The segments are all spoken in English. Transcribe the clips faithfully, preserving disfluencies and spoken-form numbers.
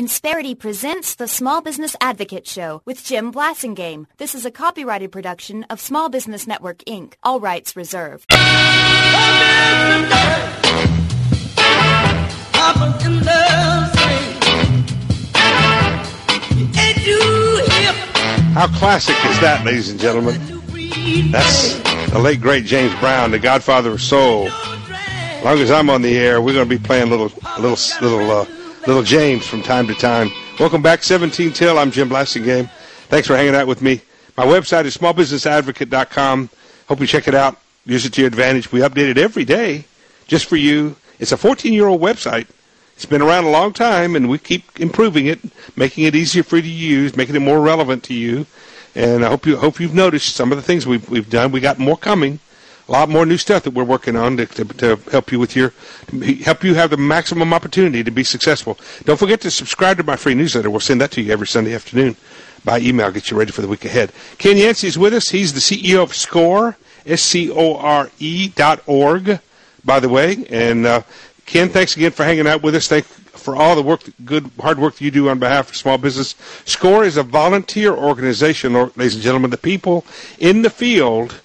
Insperity presents the Small Business Advocate Show with Jim Blasingame. This is a copyrighted production of Small Business Network, Incorporated. All rights reserved. How classic is that, ladies and gentlemen? That's the late, great James Brown, the godfather of soul. As long as I'm on the air, we're going to be playing little, little, little, uh, little James from time to time. Welcome back, seventeen till. I'm Jim Blasingame. Thanks for hanging out with me. My website is small business advocate dot com. Hope you check it out. Use it to your advantage. We update it every day just for you. It's a fourteen-year-old website. It's been around a long time, and we keep improving it, making it easier for you to use, making it more relevant to you. And I hope you hope you've noticed some of the things we've we've done. We got more coming, a lot more new stuff that we're working on to, to, to help you with your help you have the maximum opportunity to be successful. Don't forget to subscribe to my free newsletter. We'll send that to you every Sunday afternoon by email. Get you ready for the week ahead. Ken Yancey is with us. He's the C E O of SCORE, S C O R E dot org, by the way. And uh, Ken, thanks again for hanging out with us. Thank for all the work, good hard work that you do on behalf of small business. SCORE is a volunteer organization, ladies and gentlemen. The people in the field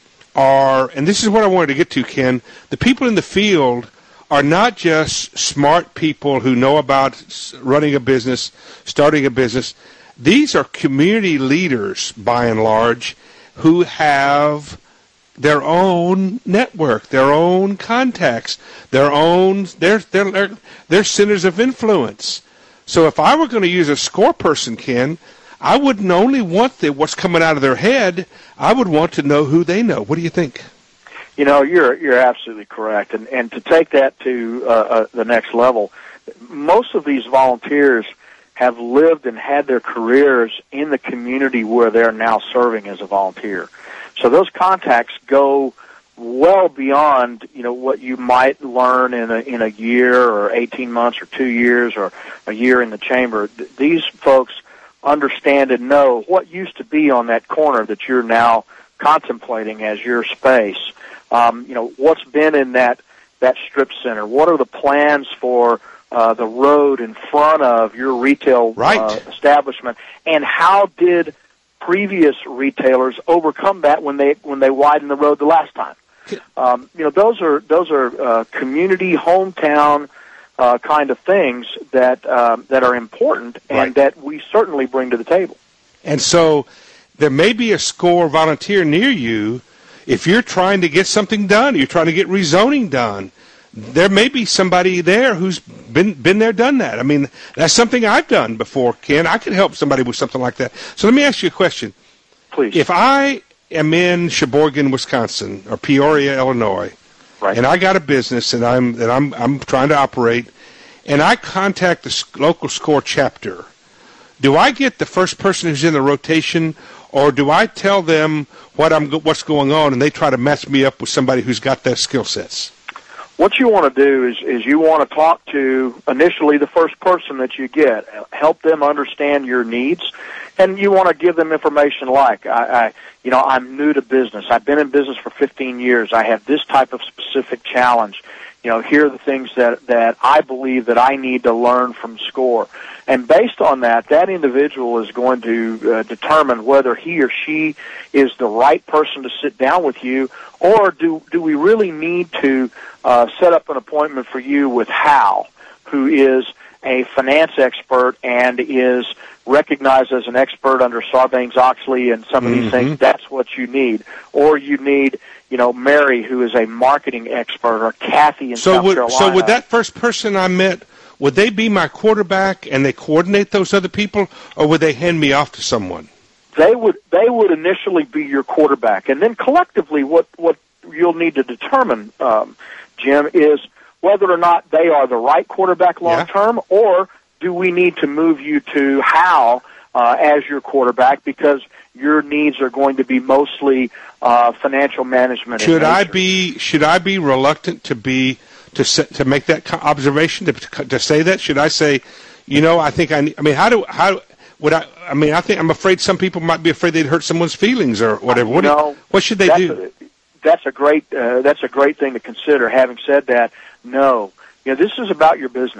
are, and this is what I wanted to get to, Ken, the people in the field are not just smart people who know about running a business, starting a business. These are community leaders, by and large, who have their own network, their own contacts, their own, they're, they're, they're centers of influence. So if I were going to use a SCORE person, Ken, I wouldn't only want the, what's coming out of their head, I would want to know who they know. What do you think? You know, you're you're absolutely correct. And, and to take that to uh, uh, the next level, most of these volunteers have lived and had their careers in the community where they're now serving as a volunteer. So those contacts go well beyond, you know, what you might learn in a in a year or eighteen months or two years or a year in the chamber. Th- these folks understand and know what used to be on that corner that you're now contemplating as your space. Um, you know, what's been in that that strip center? What are the plans for uh, the road in front of your retail right. uh, establishment? And how did previous retailers overcome that when they when they widened the road the last time? Um, you know, those are those are uh, community, hometown uh, kind of things that um, that are important and right. that we certainly bring to the table. And so, there may be a SCORE volunteer near you. If you're trying to get something done, you're trying to get rezoning done, there may be somebody there who's been been there, done that. I mean, that's something I've done before, Ken. I could help somebody with something like that. So let me ask you a question. Please. If I am in Sheboygan, Wisconsin, or Peoria, Illinois, right. and I got a business and I'm that I'm I'm trying to operate, and I contact the local SCORE chapter, do I get the first person who's in the rotation, or do I tell them what I'm what's going on and they try to match me up with somebody who's got their skill sets? What you want to do is, is you want to talk to initially the first person that you get, help them understand your needs, and you want to give them information like, I, I, you know, I'm new to business. I've been in business for fifteen years. I have this type of specific challenge. You know, here are the things that, that I believe that I need to learn from SCORE. And based on that, that individual is going to uh, determine whether he or she is the right person to sit down with you, or do do we really need to uh, set up an appointment for you with Hal, who is a finance expert and is recognized as an expert under Sarbanes-Oxley and some of these mm-hmm. things. That's what you need. Or you need, you know, Mary, who is a marketing expert, or Kathy in so South would, Carolina. So would that first person I met, would they be my quarterback and they coordinate those other people, or would they hand me off to someone? They would they would initially be your quarterback, and then collectively what, what you'll need to determine, um, Jim, is whether or not they are the right quarterback long term, yeah. or do we need to move you to Hal uh, as your quarterback because your needs are going to be mostly uh, financial management. Should I be should I be reluctant to be to to make that observation to to say that? Should I say, you know, I think I need, I mean, how do how would I? I mean, I think I'm afraid some people might be afraid they'd hurt someone's feelings or whatever. What, you do know, you, what should they that's do? A, that's a great uh, that's a great thing to consider. Having said that, no, you know, this is about your business.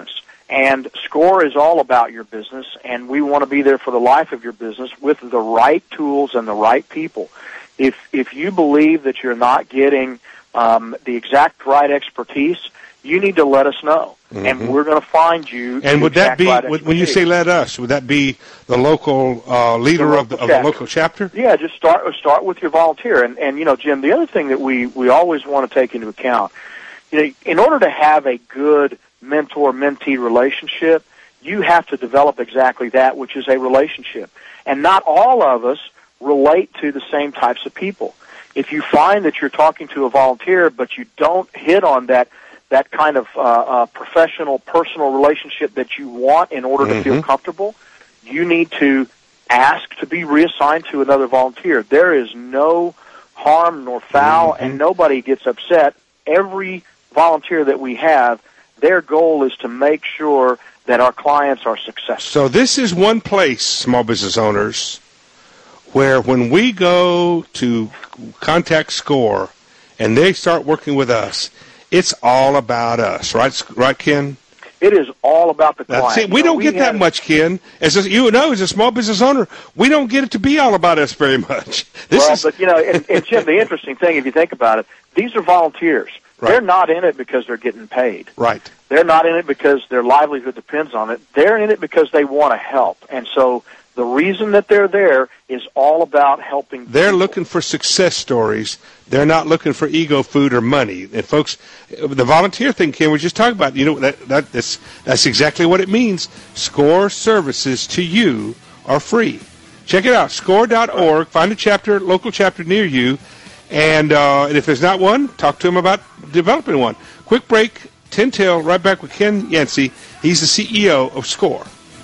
And SCORE is all about your business, and we want to be there for the life of your business with the right tools and the right people. If if you believe that you're not getting um, the exact right expertise, you need to let us know, mm-hmm. and we're going to find you. And would that be, right when you say let us, would that be the local uh, leader the local of, the, of the local chapter? Yeah, just start start with your volunteer. And, and you know, Jim, the other thing that we, we always want to take into account, you know, in order to have a good mentor-mentee relationship, you have to develop exactly that, which is a relationship. And not all of us relate to the same types of people. If you find that you're talking to a volunteer, but you don't hit on that that kind of uh, uh, professional, personal relationship that you want in order to mm-hmm. feel comfortable, you need to ask to be reassigned to another volunteer. There is no harm nor foul, mm-hmm. and nobody gets upset. Every volunteer that we have, their goal is to make sure that our clients are successful. So this is one place, small business owners, where when we go to contact SCORE and they start working with us, it's all about us, right, right, Ken? It is all about the client. See, we don't we get that much, Ken. As a, you know, as a small business owner, we don't get it to be all about us very much. This well, is... but, you know, and, and Jim, the interesting thing, if you think about it, these are volunteers. Right. They're not in it because they're getting paid. Right. They're not in it because their livelihood depends on it. They're in it because they want to help. And so the reason that they're there is all about helping They're people. looking for success stories. They're not looking for ego food or money. And folks, the volunteer thing, Ken, we just talked about, you know, that, that that's, that's exactly what it means. SCORE services to you are free. Check it out, score dot org. Find a chapter, local chapter near you. And, uh, and if there's not one, talk to them about developing one. Quick break, ten till, right back with Ken Yancey. He's the C E O of SCORE.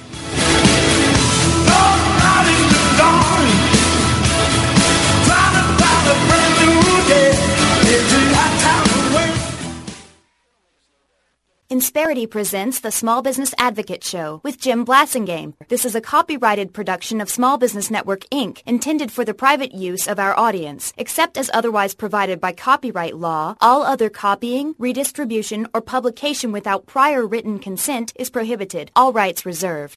Insperity presents the Small Business Advocate Show with Jim Blasingame. This is a copyrighted production of Small Business Network, Incorporated, intended for the private use of our audience. Except as otherwise provided by copyright law, all other copying, redistribution, or publication without prior written consent is prohibited. All rights reserved.